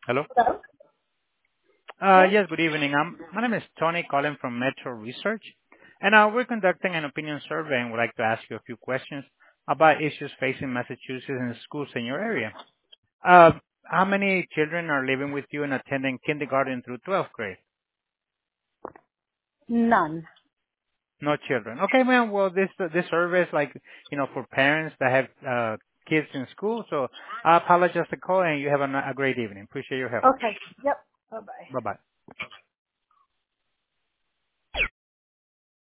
Hello? Hello? Yes? Yes, good evening. My name is Tony calling from Metro Research, and we're conducting an opinion survey and would like to ask you a few questions about issues facing Massachusetts and schools in your area. Uh, how many children are living with you and attending kindergarten through 12th grade? None. No children. Okay, ma'am. Well, this survey is like, for parents that have kids in school. So I apologize for calling. You have a great evening. Appreciate your help. Okay. Yep. Bye-bye. Bye-bye.